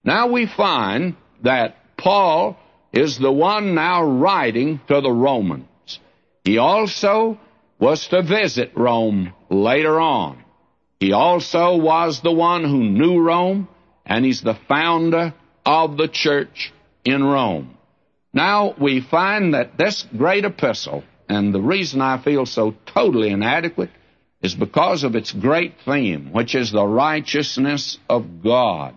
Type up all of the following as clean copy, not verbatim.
Now we find that Paul is the one now writing to the Romans. He also was to visit Rome later on. He also was the one who knew Rome, and he's the founder of the church in Rome. Now we find that this great epistle, and the reason I feel so totally inadequate, is because of its great theme, which is the righteousness of God.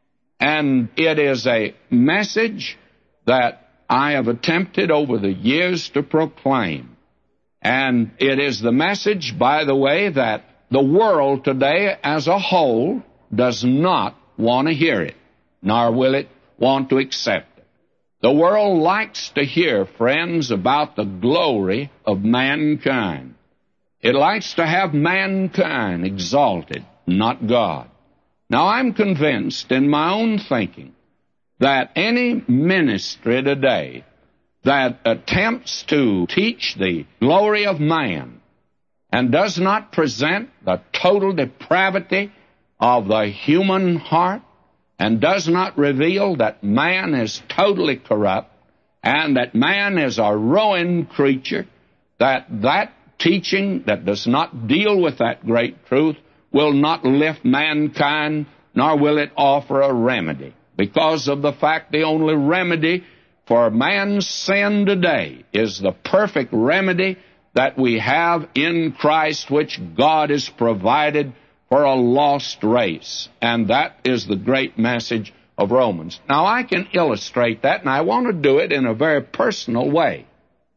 And it is a message that I have attempted over the years to proclaim. And it is the message, by the way, that the world today as a whole does not want to hear it, nor will it want to accept it. The world likes to hear, friends, about the glory of mankind. It likes to have mankind exalted, not God. Now, I'm convinced in my own thinking that any ministry today that attempts to teach the glory of man and does not present the total depravity of the human heart and does not reveal that man is totally corrupt and that man is a ruined creature, that teaching that does not deal with that great truth will not lift mankind, nor will it offer a remedy. Because of the fact the only remedy for man's sin today is the perfect remedy that we have in Christ, which God has provided for a lost race. And that is the great message of Romans. Now, I can illustrate that, and I want to do it in a very personal way.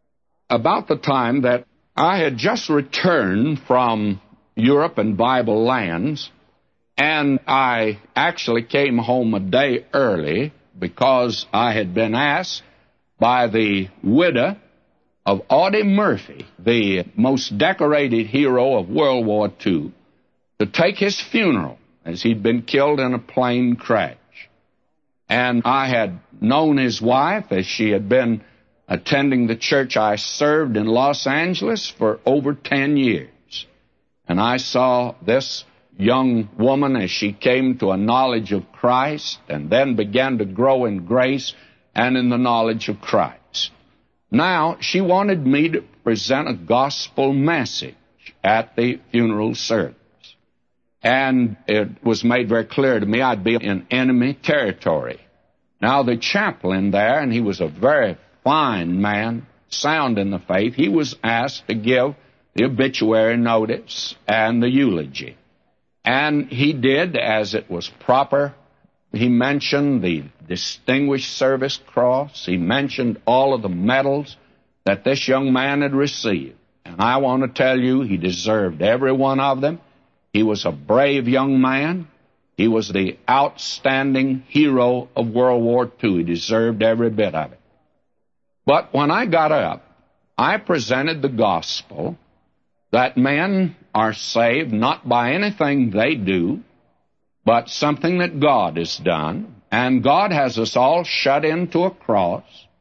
About the time that I had just returned from Europe and Bible lands, and I actually came home a day early because I had been asked by the widow of Audie Murphy, the most decorated hero of World War II, to take his funeral, as he'd been killed in a plane crash. And I had known his wife, as she had been attending the church I served in Los Angeles for over 10 years. And I saw this young woman as she came to a knowledge of Christ and then began to grow in grace and in the knowledge of Christ. Now, she wanted me to present a gospel message at the funeral service. And it was made very clear to me I'd be in enemy territory. Now, the chaplain there, and he was a very fine man, sound in the faith, he was asked to give the obituary notice and the eulogy. And he did as it was proper. He mentioned the Distinguished Service Cross. He mentioned all of the medals that this young man had received. And I want to tell you, he deserved every one of them. He was a brave young man. He was the outstanding hero of World War II. He deserved every bit of it. But when I got up, I presented the gospel that men are saved not by anything they do, but something that God has done. And God has us all shut into a cross,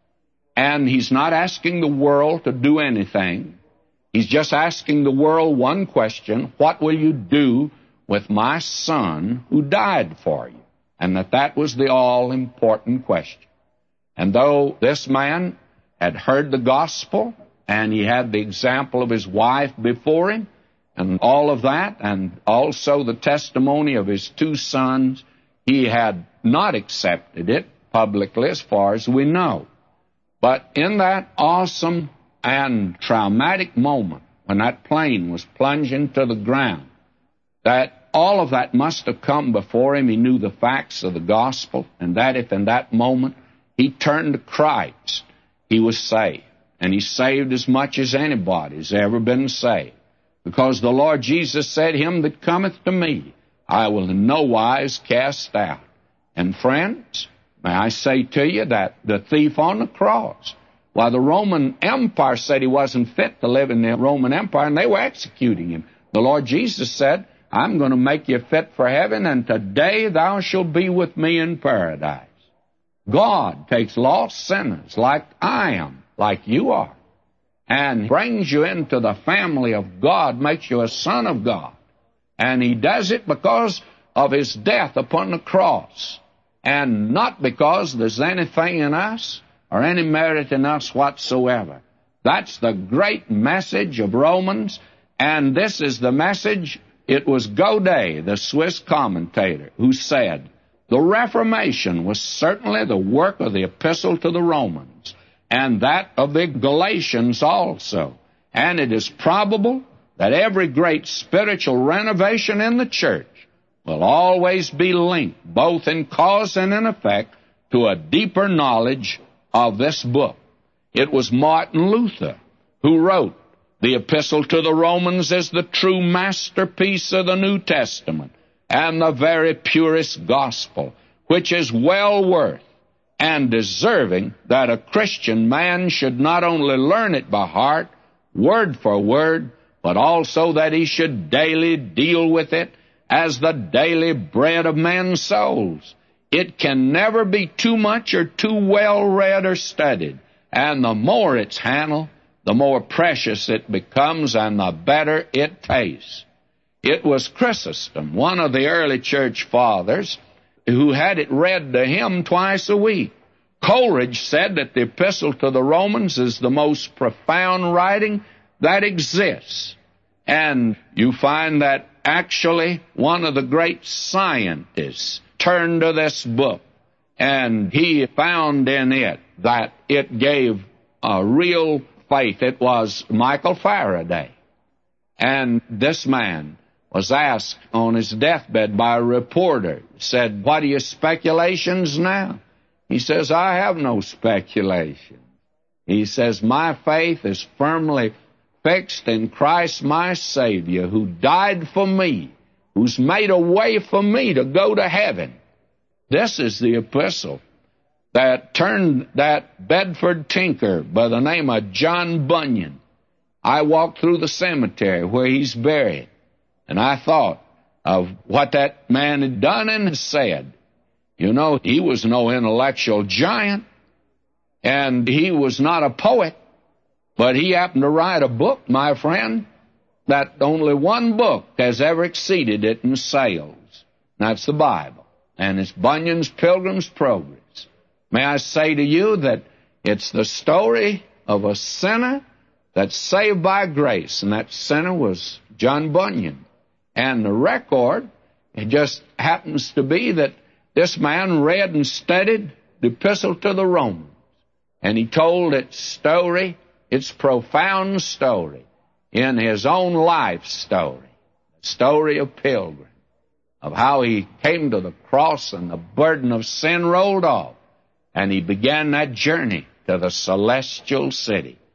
and He's not asking the world to do anything. He's just asking the world one question: what will you do with my son who died for you? And that was the all-important question. And though this man had heard the gospel, and he had the example of his wife before him, and all of that, and also the testimony of his two sons, he had not accepted it publicly as far as we know. But in that awesome and traumatic moment, when that plane was plunging to the ground, that all of that must have come before him. He knew the facts of the gospel, and that if in that moment he turned to Christ, he was saved. And he's saved as much as anybody's ever been saved. Because the Lord Jesus said, "Him that cometh to me, I will in no wise cast out." And friends, may I say to you that the thief on the cross, while the Roman Empire said he wasn't fit to live in the Roman Empire, and they were executing him, the Lord Jesus said, "I'm going to make you fit for heaven, and today thou shalt be with me in paradise." God takes lost sinners like I am, like you are, and brings you into the family of God, makes you a son of God. And He does it because of His death upon the cross. and not because there's anything in us or any merit in us whatsoever. That's the great message of Romans, and this is the message. It was Godet, the Swiss commentator, who said, the Reformation was certainly the work of the Epistle to the Romans, and that of the Galatians also. And it is probable that every great spiritual renovation in the church will always be linked, both in cause and in effect, to a deeper knowledge of this book. It was Martin Luther who wrote, the Epistle to the Romans is the true masterpiece of the New Testament and the very purest gospel, which is well worth and deserving that a Christian man should not only learn it by heart, word for word, but also that he should daily deal with it as the daily bread of men's souls. It can never be too much or too well read or studied, and the more it's handled, the more precious it becomes and the better it tastes. It was Chrysostom, one of the early church fathers, who had it read to him twice a week. Coleridge said that the Epistle to the Romans is the most profound writing that exists. And you find that actually one of the great scientists turned to this book, and he found in it that it gave a real faith. It was Michael Faraday. And this man was asked on his deathbed by a reporter, said, what are your speculations now? He says, I have no speculation. He says, my faith is firmly fixed in Christ my Savior, who died for me, who's made a way for me to go to heaven. This is the epistle that turned that Bedford tinker by the name of John Bunyan. I walked through the cemetery where he's buried, and I thought of what that man had done and said. You know, he was no intellectual giant, and he was not a poet, but he happened to write a book, my friend, that only one book has ever exceeded it in sales. That's the Bible, and it's Bunyan's Pilgrim's Progress. May I say to you that it's the story of a sinner that's saved by grace, and that sinner was John Bunyan. And the record, it just happens to be that this man read and studied the Epistle to the Romans, and he told its story, its profound story, in his own life story, the story of Pilgrim, of how he came to the cross and the burden of sin rolled off, and he began that journey to the celestial city.